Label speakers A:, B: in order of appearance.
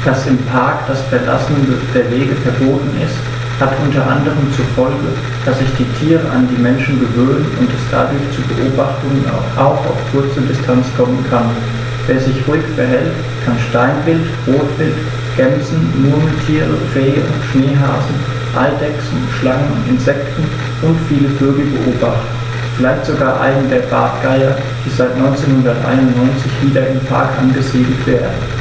A: Dass im Park das Verlassen der Wege verboten ist, hat unter anderem zur Folge, dass sich die Tiere an die Menschen gewöhnen und es dadurch zu Beobachtungen auch auf kurze Distanz kommen kann. Wer sich ruhig verhält, kann Steinwild, Rotwild, Gämsen, Murmeltiere, Rehe, Schneehasen, Eidechsen, Schlangen, Insekten und viele Vögel beobachten, vielleicht sogar einen der Bartgeier, die seit 1991 wieder im Park angesiedelt werden.